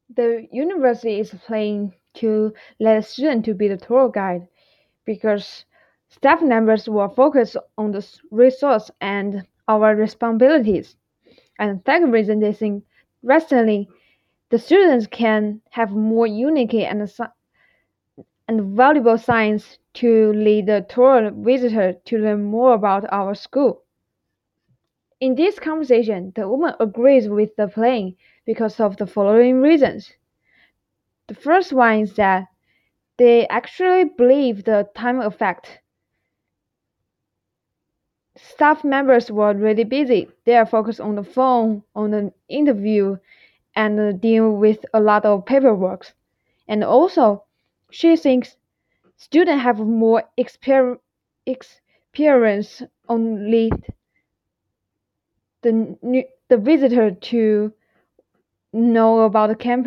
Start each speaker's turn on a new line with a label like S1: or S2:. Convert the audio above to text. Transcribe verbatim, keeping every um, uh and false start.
S1: The university is planning to let a student to be the tour guide because staff members will focus on the s- resource and our responsibilities. And second reason, they think recently the students can have more unique and, assi- and valuable science to lead the tour visitor to learn more about our school. In this conversation, the woman agrees with the plan because of the following reasons. The first one is that they actually believe the time effect. Staff members were really busy. They are focused on the phone, on the interview, and uh, deal with a lot of paperwork. And also, she thinks students have more exper- experience on lead the new, the visitor to know about the campus